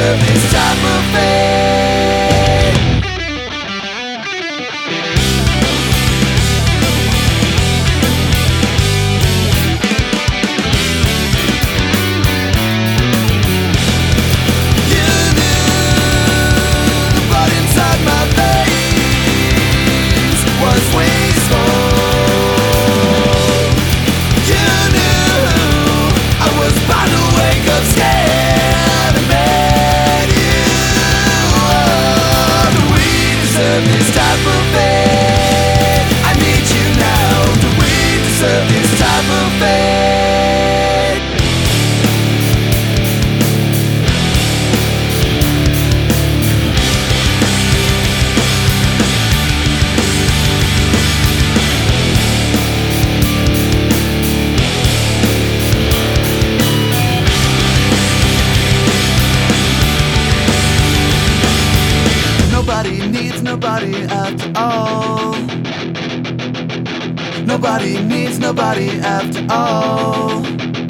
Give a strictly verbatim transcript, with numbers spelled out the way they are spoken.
deserve this type of fate. You knew the blood inside my veins was wasteful. You knew I was bound to wake up scared and mad. You oh, do we deserve this type of fate? I need you now. Do we deserve this type of fate? Nobody needs nobody after all. Nobody needs nobody after all.